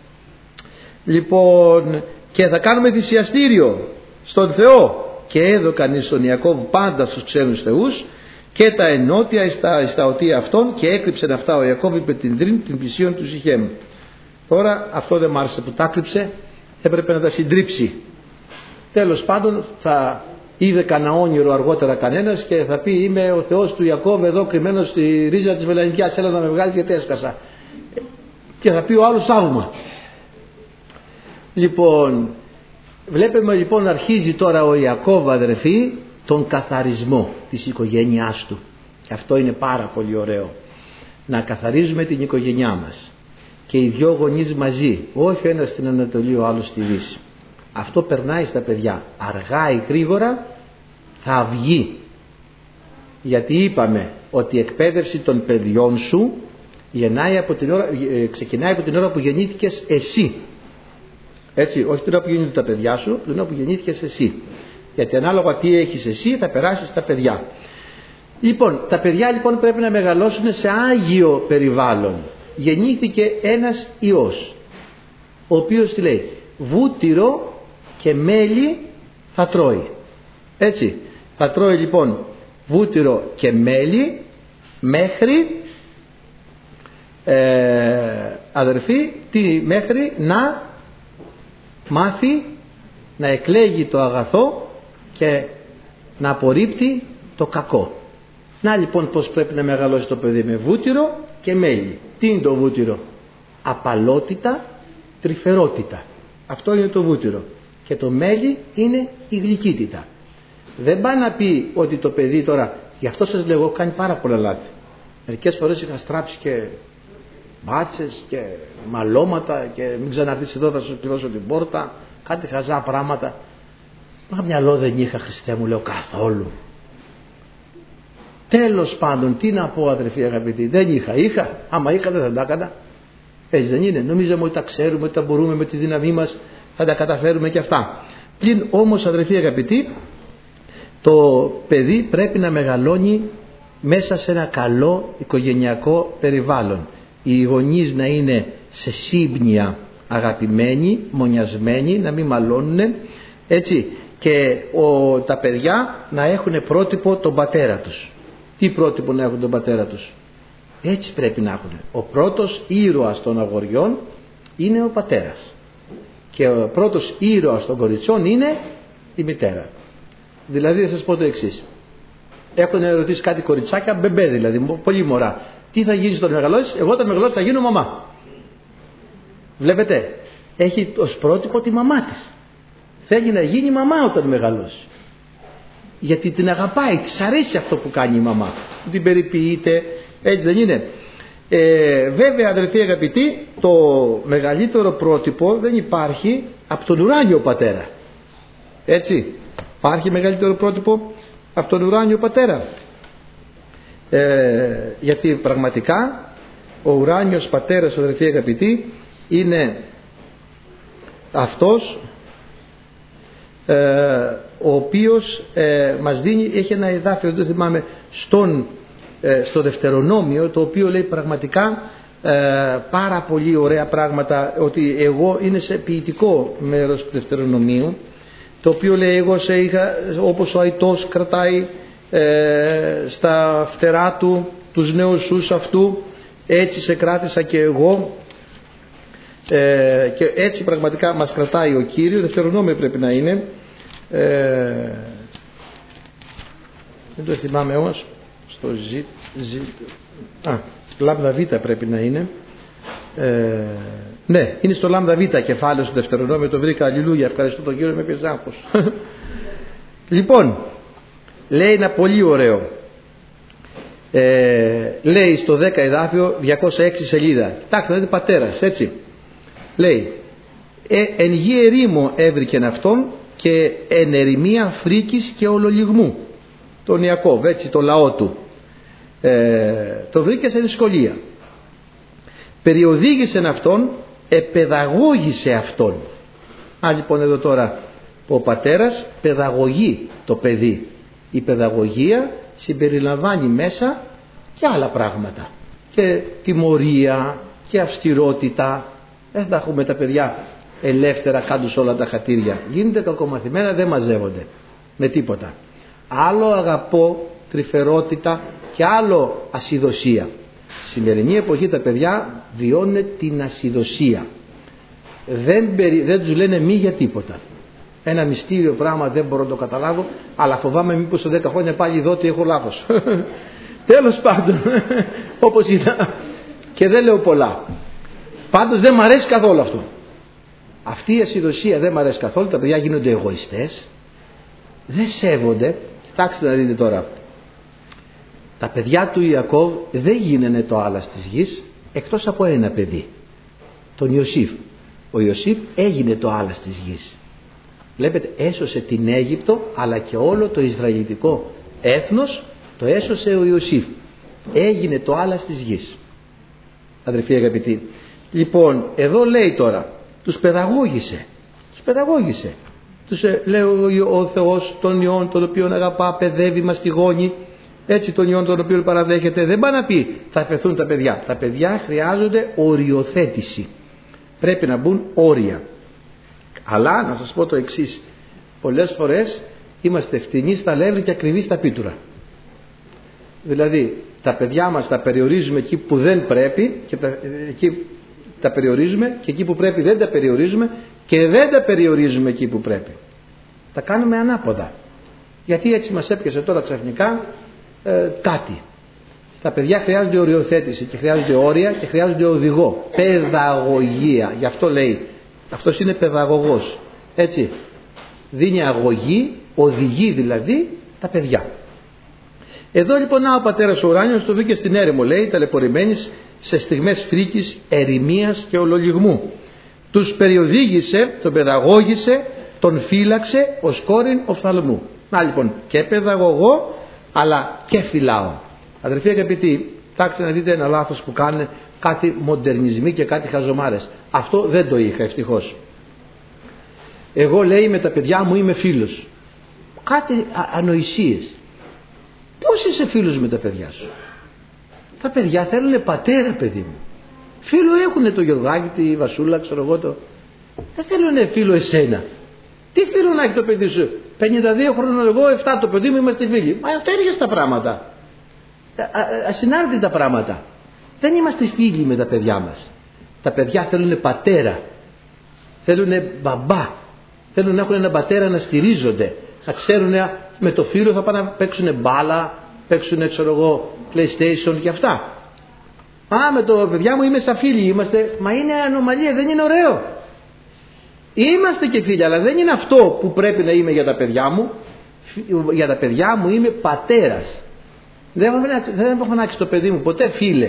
λοιπόν, και θα κάνουμε θυσιαστήριο στον Θεό. Και έδωκαν εις τον Ιακώβ πάντα στους ξένους θεούς και τα ενότια στα, στα οτία αυτών, και έκρυψεν αυτά ο Ιακώβ υπ' την δρύν την πλησίον του Σιχέμ. Τώρα αυτό δεν μ' άρεσε που τα κρύψε, έπρεπε να τα συντρίψει. Τέλος πάντων θα είδε κανένα όνειρο αργότερα κανένας και θα πει, είμαι ο Θεός του Ιακώβ εδώ κρυμμένος στη ρίζα της βελανικιάς, έλα να με βγάλει γιατί έσκασα. Και θα πει ο άλλος θαύμα. Λοιπόν, βλέπουμε λοιπόν αρχίζει τώρα ο Ιακώβ, αδερφοί, τον καθαρισμό της οικογένειάς του. Και αυτό είναι πάρα πολύ ωραίο. Να καθαρίζουμε την οικογένειά μας. Και οι δυο γονείς μαζί, όχι ο ένας στην Ανατολή, ο άλλος στη Δύση. Αυτό περνάει στα παιδιά. Αργά ή γρήγορα θα βγει. Γιατί είπαμε ότι η εκπαίδευση των παιδιών σου γεννάει από την ώρα, ξεκινάει από την ώρα που γεννήθηκες εσύ. Έτσι, όχι την ώρα που γεννήθηκαν τα παιδιά σου, την ώρα που γεννήθηκες εσύ. Γιατί ανάλογα τι έχεις εσύ θα περάσεις στα παιδιά. Λοιπόν, τα παιδιά λοιπόν πρέπει να μεγαλώσουν σε άγιο περιβάλλον. Γεννήθηκε ένας ιός, ο οποίος τι λέει, βούτυρο και μέλι θα τρώει. Έτσι, θα τρώει λοιπόν βούτυρο και μέλι μέχρι, ε, αδερφοί, τι, μέχρι να μάθει να εκλέγει το αγαθό και να απορρίπτει το κακό. Να λοιπόν πως πρέπει να μεγαλώσει το παιδί, με βούτυρο και μέλι. Τι είναι το βούτυρο? Απαλότητα, τρυφερότητα. Αυτό είναι το βούτυρο. Και το μέλι είναι η γλυκύτητα. Δεν πάει να πει ότι το παιδί τώρα, γι' αυτό σας λέω, κάνει πάρα πολλά λάθη. Μερικές φορές είχα στράψει και μπάτσες και μαλώματα και μην ξαναρθείς εδώ, θα σου πληρώσω την πόρτα, κάτι χαζά πράγματα. Μα μυαλό δεν είχα, Χριστέ μου, λέω, καθόλου. Τέλος πάντων, τι να πω, αδερφοί αγαπητοί, δεν είχα, είχα, άμα είχα δεν θα τα έκανα. Έτσι δεν είναι? Νομίζαμε ότι τα ξέρουμε, ότι τα μπορούμε με τη δύναμή μας, θα τα καταφέρουμε και αυτά. Πλην όμως, αδερφοί αγαπητοί, το παιδί πρέπει να μεγαλώνει μέσα σε ένα καλό οικογενειακό περιβάλλον. Οι γονείς να είναι σε σύμπνοια αγαπημένοι, μονιασμένοι, να μην μαλώνουν, έτσι, και ο, τα παιδιά να έχουν πρότυπο τον πατέρα τους. Τι πρότυπο να έχουν τον πατέρα τους? Έτσι πρέπει να έχουν. Ο πρώτος ήρωας των αγοριών είναι ο πατέρας και ο πρώτος ήρωας των κοριτσιών είναι η μητέρα. Δηλαδή θα σας πω το εξής. Έχουν ερωτήσει κάτι κοριτσάκια, μπεμπέ δηλαδή, πολύ μωρά. Τι θα γίνεις όταν μεγαλώσεις? Εγώ όταν μεγαλώσεις θα γίνω μαμά. Βλέπετε, έχει ως πρότυπο τη μαμά της. Θέλει να γίνει μαμά όταν μεγαλώσει. Γιατί την αγαπάει, της αρέσει αυτό που κάνει η μαμά. Την περιποιείται, έτσι δεν είναι? Ε, βέβαια, αδελφοί αγαπητοί, το μεγαλύτερο πρότυπο δεν υπάρχει από τον ουράνιο πατέρα. Έτσι, υπάρχει μεγαλύτερο πρότυπο από τον ουράνιο πατέρα. Ε, γιατί πραγματικά ο ουράνιος πατέρας, αδελφοί αγαπητοί, είναι αυτός ε, ο οποίος ε, μας δίνει, έχει ένα εδάφιο, δεν θυμάμαι, στον, ε, στο Δευτερονόμιο, το οποίο λέει πραγματικά ε, πάρα πολύ ωραία πράγματα, ότι εγώ είναι σε ποιητικό μέρος του Δευτερονομίου, το οποίο λέει εγώ σε είχα, όπως ο αητός κρατάει ε, στα φτερά του τους νέους σους αυτού, έτσι σε κράτησα και εγώ, ε, και έτσι πραγματικά μας κρατάει ο Κύριος. Δευτερονόμιο πρέπει να είναι, ε, δεν το θυμάμαι όμως, στο ζ, ζ, α, λάμδα β πρέπει να είναι, ε, ναι, είναι στο λάμδα β κεφάλαιο στο Δευτερονόμιο, το βρήκα, αλληλούια, ευχαριστώ τον Κύριο, με πιέζει άγχος. Λοιπόν, λέει ένα πολύ ωραίο, ε, λέει στο δέκα εδάφιο, διακόσια έξι σελίδα, κοιτάξτε, είναι πατέρας, έτσι, λέει, ε, εν γη ερήμο έβρικεν αυτόν και εν ερημία φρίκης και ολολιγμού, τον Ιακώβ, έτσι, το λαό του, ε, το βρήκε σε δυσκολία, περιοδήγησε αυτόν, επαιδαγώγησε αυτόν. Α, λοιπόν, εδώ τώρα ο πατέρας παιδαγωγεί το παιδί. Η παιδαγωγία συμπεριλαμβάνει μέσα και άλλα πράγματα, και τιμωρία και αυστηρότητα. Δεν θα έχουμε τα παιδιά ελεύθερα κάτω σε όλα τα χατήρια, γίνονται κακομαθημένα, δεν μαζεύονται με τίποτα. Άλλο αγαπώ, τρυφερότητα, και άλλο ασυδοσία. Στη σημερινή εποχή τα παιδιά βιώνουν την ασυδοσία, δεν, περι... δεν τους λένε μη για τίποτα. Ένα μυστήριο πράγμα, δεν μπορώ να το καταλάβω, αλλά φοβάμαι μήπως σε δέκα χρόνια πάλι δω ότι έχω λάθος. Τέλος πάντων, όπως είδα, και δεν λέω πολλά. Πάντως δεν μ' αρέσει καθόλου αυτό. Αυτή η ασυδοσία δεν μ' αρέσει καθόλου. Τα παιδιά γίνονται εγωιστές, δεν σέβονται. Κοιτάξτε να δείτε τώρα, τα παιδιά του Ιακώβ δεν γίνανε το άλας της γης, εκτός από ένα παιδί, τον Ιωσήφ. Ο Ιωσήφ έγινε το άλας της γης. Βλέπετε, έσωσε την Αίγυπτο, αλλά και όλο το Ισραηλιτικό έθνος το έσωσε ο Ιωσήφ. Έγινε το άλας της γης, αδερφοί αγαπητοί. Λοιπόν, εδώ λέει τώρα, τους παιδαγώγησε, τους παιδαγώγησε. Τους ε, λέει ο, ο Θεός τον Υιόν, τον οποίον αγαπά, παιδεύει, μαστιγώνει, έτσι, τον Υιόν τον οποίον παραδέχεται. Δεν πάει να πει θα πεθούν τα παιδιά. Τα παιδιά χρειάζονται οριοθέτηση, πρέπει να μπουν όρια. Αλλά να σας πω το εξής, πολλές φορές είμαστε φτηνοί στα λεύρη και ακριβείς στα πίτουρα. Δηλαδή τα παιδιά μας τα περιορίζουμε εκεί που δεν πρέπει, και τα, εκεί τα περιορίζουμε, και εκεί που πρέπει δεν τα περιορίζουμε, και δεν τα περιορίζουμε εκεί που πρέπει. Τα κάνουμε ανάποδα. Γιατί έτσι μας έπιασε τώρα ξαφνικά ε, κάτι. Τα παιδιά χρειάζονται οριοθέτηση και χρειάζονται όρια και χρειάζονται οδηγό, παιδαγωγία. Γι' αυτό λέει, αυτός είναι παιδαγωγός, έτσι, δίνει αγωγή, οδηγεί δηλαδή τα παιδιά. Εδώ λοιπόν ο πατέρας ο ουράνιος το βρήκε στην έρημο, λέει, ταλαιπωρημένης σε στιγμές φρίκης, ερημίας και ολολιγμού. Τους περιοδήγησε, τον παιδαγώγησε, τον φύλαξε ως κόρην οφθαλμού. Να λοιπόν, και παιδαγωγό αλλά και φυλάω. Αδερφοί αγαπητοί, τάξτε να δείτε ένα λάθος που κάνουν, κάτι μοντερνισμοί και κάτι χαζομάρες. Αυτό δεν το είχα, ευτυχώς. Εγώ, λέει, με τα παιδιά μου είμαι φίλος. Κάτι ανοησίες. Πώς είσαι φίλος με τα παιδιά σου? Τα παιδιά θέλουν πατέρα, παιδί μου. Φίλο έχουνε το Γιωργάκη, τη Βασούλα, ξέρω εγώ το. Δεν θέλουνε φίλο εσένα. Τι φίλο να έχει το παιδί σου? πενήντα δύο χρόνων εγώ, επτά το παιδί μου, είμαστε φίλοι. Μα τέριες τα πράγματα. Ασυνάρτητα πράγματα. Δεν είμαστε φίλοι με τα παιδιά μας. Τα παιδιά θέλουν πατέρα, θέλουν μπαμπά, θέλουν να έχουν έναν πατέρα να στηρίζονται, να ξέρουν με το φίλο θα πάνε να παίξουν μπάλα, παίξουν, ξέρω εγώ, PlayStation και αυτά. Α, με το παιδιά μου είμαι σαν φίλοι είμαστε. Μα είναι ανομαλία, δεν είναι ωραίο. Είμαστε και φίλοι, αλλά δεν είναι αυτό που πρέπει να είμαι για τα παιδιά μου. Για τα παιδιά μου είμαι πατέρας. Δεν έχω φωνάξει το παιδί μου ποτέ φίλε.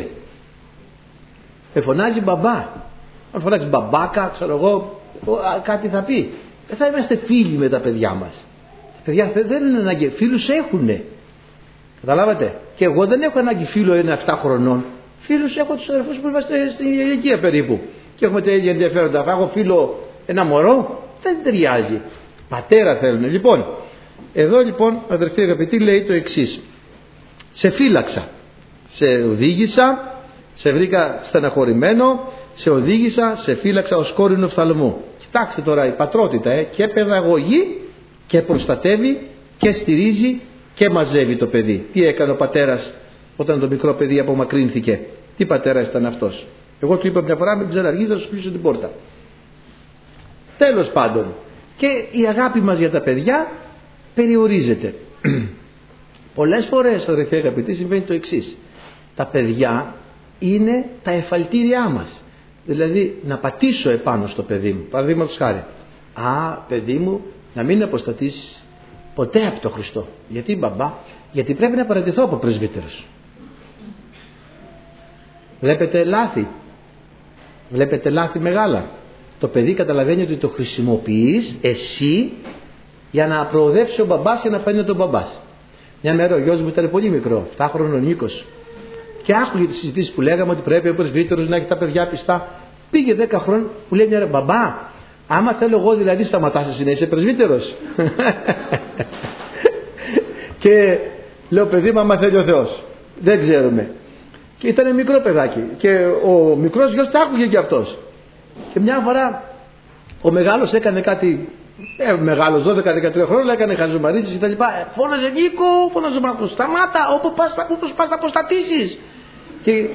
Με φωνάζει μπαμπά. Αν φωνάξει μπαμπάκα, ξέρω εγώ, κάτι θα πει. Δεν θα είμαστε φίλοι με τα παιδιά μας. Τα παιδιά δεν είναι ανάγκη, φίλους έχουνε. Καταλάβατε. Και εγώ δεν έχω ανάγκη φίλο είναι επτά χρονών. Φίλους έχω τους αδερφούς που είμαστε στην ηλικία περίπου. Και έχουμε τα ίδια ενδιαφέροντα. Έχω φίλο ένα μωρό δεν ταιριάζει. Πατέρα θέλουν. Λοιπόν, εδώ λοιπόν αδερφοί αγαπητοί λέει το εξής. Σε φύλαξα, σε οδήγησα, σε βρήκα στεναχωρημένο, σε οδήγησα, σε φύλαξα ως κόρηνο οφθαλμού. Κοιτάξτε τώρα η πατρότητα, ε, και παιδαγωγεί και προστατεύει και στηρίζει και μαζεύει το παιδί. Τι έκανε ο πατέρας όταν το μικρό παιδί απομακρύνθηκε? Τι πατέρας ήταν αυτός? Εγώ του είπα μια φορά, με ξαναργείς να σου κλείσω την πόρτα. Τέλος πάντων, και η αγάπη μας για τα παιδιά περιορίζεται. Πολλές φορές, αδερφοί αγαπητοί, συμβαίνει το εξής. Τα παιδιά είναι τα εφαλτήριά μας. Δηλαδή να πατήσω επάνω στο παιδί μου, παραδείγματος χάρη. Α, παιδί μου, να μην αποστατήσεις ποτέ από το Χριστό. Γιατί μπαμπά? Γιατί πρέπει να παραιτηθώ από πρεσβύτερος. Βλέπετε λάθη. Βλέπετε λάθη μεγάλα. Το παιδί καταλαβαίνει ότι το χρησιμοποιείς εσύ για να προοδεύσει ο μπαμπάς και να φαίνεται ο μπαμπάς. Μια μέρα ο γιος μου ήταν πολύ μικρό, εφτά χρονών Νίκος, και άκουγε τις συζητήσεις που λέγαμε ότι πρέπει ο πρεσβύτερος να έχει τα παιδιά πιστά. Πήγε δέκα χρόνων, που λέει μια μέρα, μπαμπά, άμα θέλω εγώ δηλαδή σταματάς εσύ να είσαι πρεσβύτερος? Και λέω, παιδί μου, άμα θέλει ο Θεός, δεν ξέρουμε. Και ήταν μικρό παιδάκι και ο μικρός γιος τα άκουγε και αυτός. Και μια φορά ο μεγάλος έκανε κάτι, ε, μεγάλος δώδεκα δεκατρία χρόνια, έκανε χαζομαρίτσες και τα λοιπά. Ε, φώναζε, Νίκο, φώναζε Μάρκο, σταμάτα, όπου πας, όπως πας θα αποστατήσεις. Και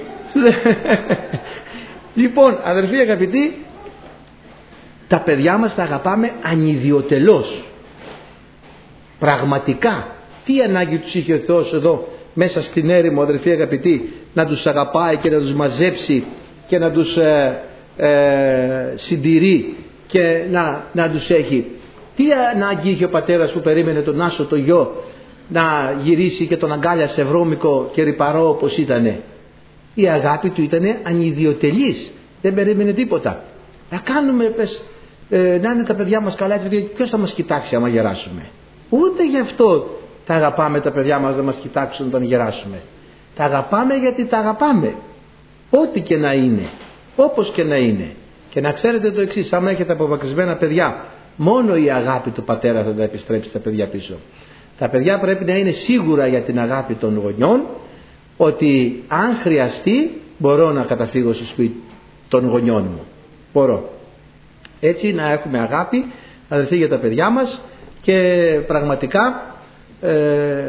λοιπόν, αδερφοί αγαπητοί, τα παιδιά μας τα αγαπάμε ανιδιοτελώς. Πραγματικά. Τι ανάγκη τους είχε ο Θεός εδώ μέσα στην έρημο, αδερφοί αγαπητοί, να τους αγαπάει και να τους μαζέψει και να τους ε, ε, συντηρεί και να, να τους έχει? Τι ανάγκη είχε ο πατέρας που περίμενε τον Άσο το γιο να γυρίσει και τον αγκάλιασε βρώμικο και ρυπαρό όπως ήτανε? Η αγάπη του ήτανε ανιδιοτελής, δεν περίμενε τίποτα. Να κάνουμε, πες, ε, να είναι τα παιδιά μας καλά, έτσι, ποιος θα μας κοιτάξει άμα γεράσουμε? Ούτε γι' αυτό τα αγαπάμε τα παιδιά μας να μας κοιτάξουν όταν γεράσουμε. Τα αγαπάμε γιατί τα αγαπάμε. Ό,τι και να είναι, όπως και να είναι. Και να ξέρετε το εξής, άμα έχετε απομακρυσμένα παιδιά, μόνο η αγάπη του πατέρα θα τα επιστρέψει τα παιδιά πίσω. Τα παιδιά πρέπει να είναι σίγουρα για την αγάπη των γονιών, ότι αν χρειαστεί μπορώ να καταφύγω στο σπίτι των γονιών μου. Μπορώ. Έτσι να έχουμε αγάπη, αδελφοί, για τα παιδιά μας και πραγματικά ε,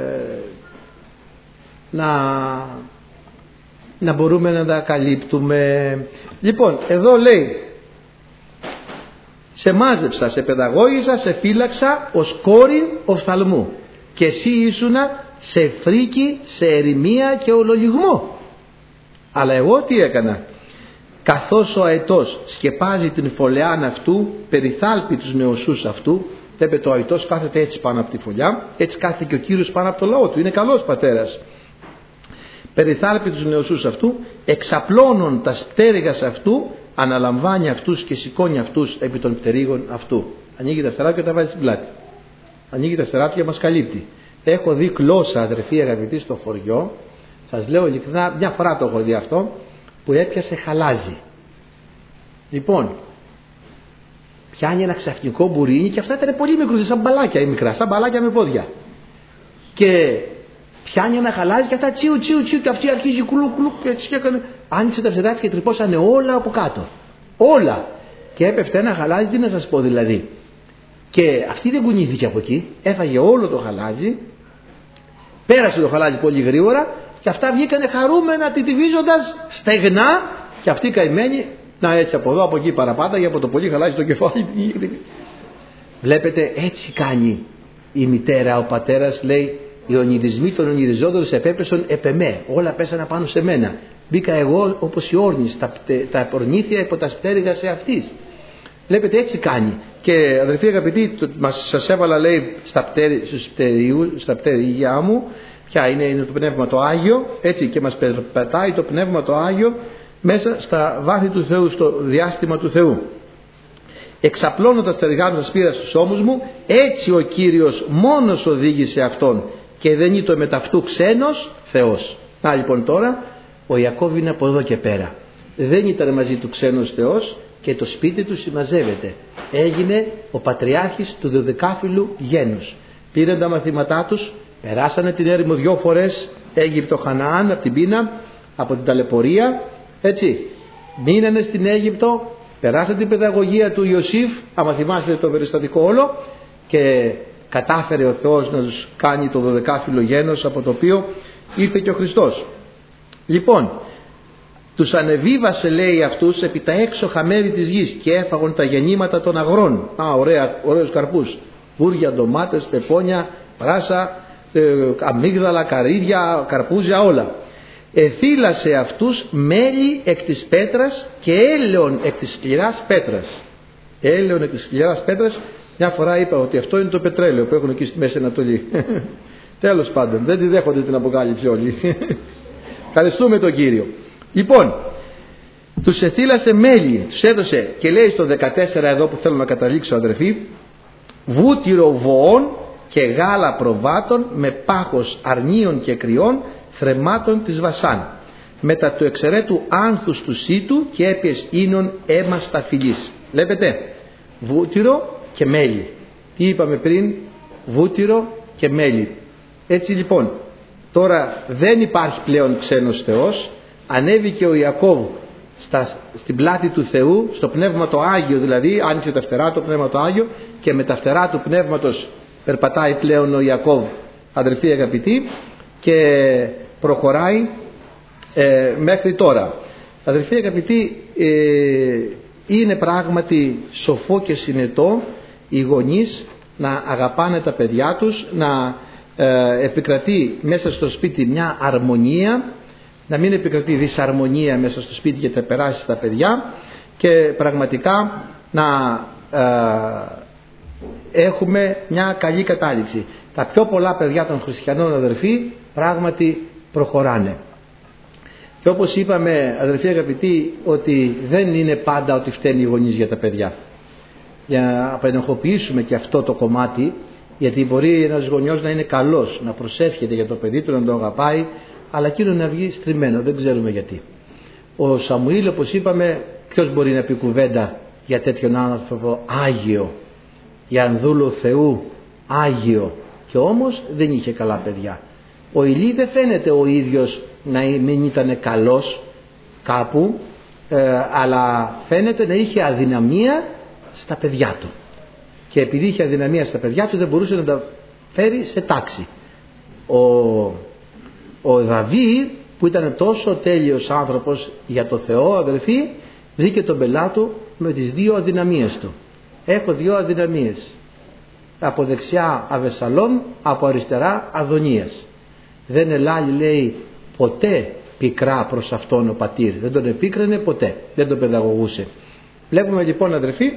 να, να μπορούμε να τα καλύπτουμε. Λοιπόν, εδώ λέει, σε μάζεψα, σε παιδαγώγησα, σε φύλαξα ως κόρην οφθαλμού και εσύ ήσουνα σε φρίκη, σε ερημία και ολολιγμό. Αλλά εγώ τι έκανα? Καθώς ο αετός σκεπάζει την φωλεάν αυτού, περιθάλπει τους νεοσούς αυτού. Βλέπετε, ο αετός κάθεται έτσι πάνω από τη φωλιά, έτσι κάθεται και ο Κύριος πάνω από το λαό του. Είναι καλός πατέρας. Περιθάλπει τους νεοσούς αυτού, εξαπλώνων τα πτέρυγας αυτού, αναλαμβάνει αυτούς και σηκώνει αυτούς επί των πτερύγων αυτού. Ανοίγει τα φτερά του και τα βάζει στην πλάτη. Ανοίγει τα φτερά του και μας καλύπτει. Έχω δει γλώσσα, αδερφοί αγαπητοί, στο χωριό, σας λέω ειλικρινά, μια φορά το έχω δει αυτό, που έπιασε χαλάζι. Λοιπόν, πιάνει ένα ξαφνικό μπουρίνι, και αυτά ήταν πολύ μικρό, σαν μπαλάκια μικρά, σαν μπαλάκια με πόδια. Και πιάνει ένα χαλάζι και αυτά τσιου τσιου τσιου, και αυτή αρχίζει κουλου κουλου και έτσι και έκανε. Άνοιξε τα φτερά και τρυπώσανε όλα από κάτω. Όλα. Και έπεφτε ένα χαλάζι, τι να σας πω δηλαδή. Και αυτή δεν κουνήθηκε από εκεί, έφαγε όλο το χαλάζι, πέρασε το χαλάζι πολύ γρήγορα και αυτά βγήκανε χαρούμενα τιτιβίζοντας στεγνά, και αυτή καημένη να έτσι από εδώ από εκεί παραπάταγε από το πολύ χαλάζι στο κεφάλι. Βλέπετε, έτσι κάνει η μητέρα, ο πατέρας λέει, οι ονειρισμοί των ονειριζόντων επέπεσαν επεμέ, όλα πέσανε πάνω σε μένα, μπήκα εγώ όπως η όρνης, τα, τα ορνήθια υπό τα στέριγα σε αυτής. Βλέπετε, έτσι κάνει. Και αδερφοί αγαπητοί, μας, σας έβαλα λέει στα, πτέρι, στα πτέρυγια μου, ποια είναι, είναι το Πνεύμα το Άγιο, έτσι, και μας πετάει το Πνεύμα το Άγιο μέσα στα βάθη του Θεού, στο διάστημα του Θεού. Εξαπλώνοντας τα δικά μου σπήρα στους ώμους μου, έτσι ο Κύριος μόνος οδήγησε αυτόν και δεν είναι το μεταυτού ξένος Θεός. Να λοιπόν τώρα, ο Ιακώβ είναι από εδώ και πέρα. Δεν ήταν μαζί του ξένος Θεός, και το σπίτι του συμμαζεύεται. Έγινε ο πατριάρχης του δωδεκάφυλλου γένους. Πήραν τα μαθήματά τους, περάσανε την έρημο δυο φορές, Αίγυπτο Χαναάν, από την πείνα, από την ταλαιπωρία, έτσι. Μείνανε στην Αίγυπτο, περάσαν την παιδαγωγία του Ιωσήφ, άμα θυμάστε το περιστατικό όλο, και κατάφερε ο Θεός να τους κάνει το δωδεκάφυλλο γένος, από το οποίο ήρθε και ο Χριστός. Λοιπόν, τους ανεβίβασε, λέει, αυτούς επί τα έξοχα μέρη της γης και έφαγαν τα γεννήματα των αγρών. Α, ωραία, ωραίους καρπούς. Βούρια, ντομάτες, πεπόνια, πράσα, ε, αμύγδαλα, καρύδια, καρπούζια, όλα. Εθύλασε αυτούς μέλι εκ της πέτρας και έλαιον εκ της σκληράς πέτρας. Έλαιον εκ της σκληράς πέτρας. Μια φορά είπα ότι αυτό είναι το πετρέλαιο που έχουν εκεί στη Μέση Ανατολή. Τέλος πάντων, δεν τη δέχονται την αποκάλυψη όλοι. Ευχαριστούμε τον Κύριο. Λοιπόν, τους εθύλασε μέλι, τους έδωσε, και λέει στο δεκατέσσερα εδώ που θέλω να καταλήξω, αδερφοί, βούτυρο βοών και γάλα προβάτων με πάχος αρνίων και κρυών θρεμάτων της Βασάν, μετά του εξαιρέτου άνθους του Σίτου και έπιες ίνων αίμα σταφυλής. Βλέπετε, βούτυρο και μέλι. Τι είπαμε πριν? Βούτυρο και μέλι. Έτσι λοιπόν, τώρα δεν υπάρχει πλέον ξένος Θεός. Ανέβηκε ο Ιακώβ στα, στην πλάτη του Θεού, στο πνεύμα το Άγιο δηλαδή, άνοιξε τα φτερά του πνεύμα το Άγιο, και με τα φτερά του πνεύματος περπατάει πλέον ο Ιακώβ, αδερφοί αγαπητοί, και προχωράει ε, μέχρι τώρα. Αδερφοί αγαπητοί, ε, είναι πράγματι σοφό και συνετό οι γονείς να αγαπάνε τα παιδιά τους, να ε, επικρατεί μέσα στο σπίτι μια αρμονία, να μην επικρατεί δυσαρμονία μέσα στο σπίτι και τα περάσει στα παιδιά, και πραγματικά να ε, έχουμε μια καλή κατάληξη. Τα πιο πολλά παιδιά των χριστιανών, αδερφοί, πράγματι προχωράνε. Και όπως είπαμε, αδερφοί αγαπητοί, ότι δεν είναι πάντα ότι φταίνουν οι γονείς για τα παιδιά. Για να απενοχοποιήσουμε και αυτό το κομμάτι, γιατί μπορεί ένας γονιός να είναι καλός, να προσεύχεται για το παιδί του, να το αγαπάει, αλλά εκείνο να βγει στριμμένο, δεν ξέρουμε γιατί. Ο Σαμουήλ, όπως είπαμε, ποιος μπορεί να πει κουβέντα για τέτοιον άνθρωπο άγιο, για ανδούλο Θεού άγιο, και όμως δεν είχε καλά παιδιά. Ο Ηλί δεν φαίνεται ο ίδιος να μην ήταν καλός κάπου, ε, αλλά φαίνεται να είχε αδυναμία στα παιδιά του, και επειδή είχε αδυναμία στα παιδιά του δεν μπορούσε να τα φέρει σε τάξη. Ο, ο Δαβίδ, που ήταν τόσο τέλειος άνθρωπος για το Θεό, αδελφοί, βρήκε τον πελάτο με τις δύο αδυναμίες του. Έχω δύο αδυναμίες, από δεξιά Αβεσσαλόμ, από αριστερά Αδωνίας. Δεν ελάλη, λέει, ποτέ πικρά προς αυτόν ο πατήρ, δεν τον επίκραινε ποτέ, δεν τον παιδαγωγούσε. Βλέπουμε λοιπόν, αδερφοί,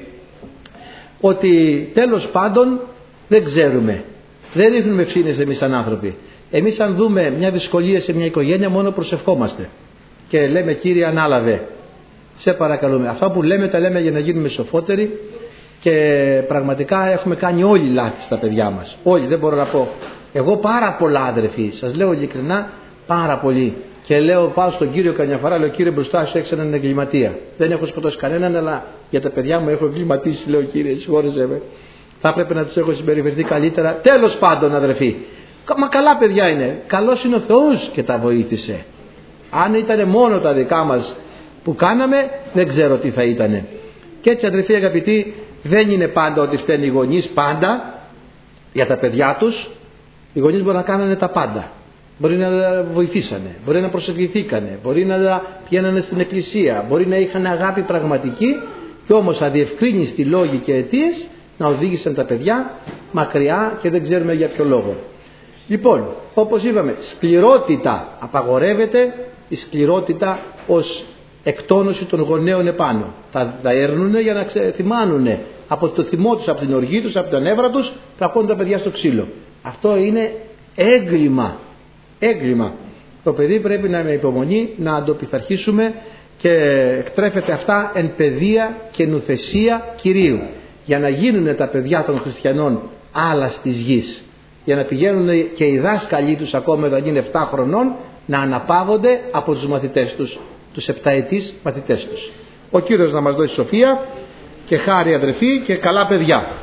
ότι τέλος πάντων δεν ξέρουμε, δεν ρίχνουμε ευθύνες εμείς σαν άνθρωποι. Εμείς αν δούμε μια δυσκολία σε μια οικογένεια, μόνο προσευχόμαστε και λέμε, Κύριε ανάλαβε, σε παρακαλούμε. Αυτά που λέμε τα λέμε για να γίνουμε σοφότεροι, και πραγματικά έχουμε κάνει όλοι λάθη στα παιδιά μας, όλοι, δεν μπορώ να πω. Εγώ πάρα πολλά, αδερφοί, σας λέω ειλικρινά, πάρα πολύ. Και λέω, πάω στον Κύριο καμιά φορά, λέω, Κύριε, μπροστά σου έχεις έναν εγκληματία. Δεν έχω σκοτώσει κανέναν, αλλά για τα παιδιά μου έχω εγκληματίσει, λέω, Κύριε, συγχώρεζε με. Θα έπρεπε να τους έχω συμπεριφερθεί καλύτερα. Τέλος πάντων, αδερφοί, μα καλά παιδιά είναι. Καλός είναι ο Θεός και τα βοήθησε. Αν ήταν μόνο τα δικά μας που κάναμε, δεν ξέρω τι θα ήτανε. Και έτσι, αδερφοί αγαπητοί, δεν είναι πάντα ότι φταίνουν οι γονείς πάντα για τα παιδιά τους. Οι γονείς μπορεί να κάνανε τα πάντα. Μπορεί να βοηθήσανε, μπορεί να προσευχηθήκανε, μπορεί να πηγαίνανε στην εκκλησία, μπορεί να είχαν αγάπη πραγματική, και όμως αδιευκρίνιστοι λόγοι και αιτίες να οδήγησαν τα παιδιά μακριά και δεν ξέρουμε για ποιο λόγο. Λοιπόν, όπως είπαμε, σκληρότητα απαγορεύεται, η σκληρότητα ως εκτόνωση των γονέων επάνω. Τα, τα έρνουνε για να θυμάνουνε από το θυμό τους, από την οργή τους, από τα νεύρα τους, τραχώνουν τα παιδιά στο ξύλο. Αυτό είναι έγκλημα. Έγκλημα. Το παιδί πρέπει να με υπομονή να το πειθαρχήσουμε, και εκτρέφεται αυτά εν παιδεία και νουθεσία Κυρίου, για να γίνουν τα παιδιά των χριστιανών άλλας της γης, για να πηγαίνουν και οι δάσκαλοι τους ακόμα όταν είναι επτά χρονών να αναπαύονται από τους μαθητές τους, τους επταετής μαθητές τους. Ο Κύριος να μας δώσει σοφία και χάρη, αδερφοί, και καλά παιδιά.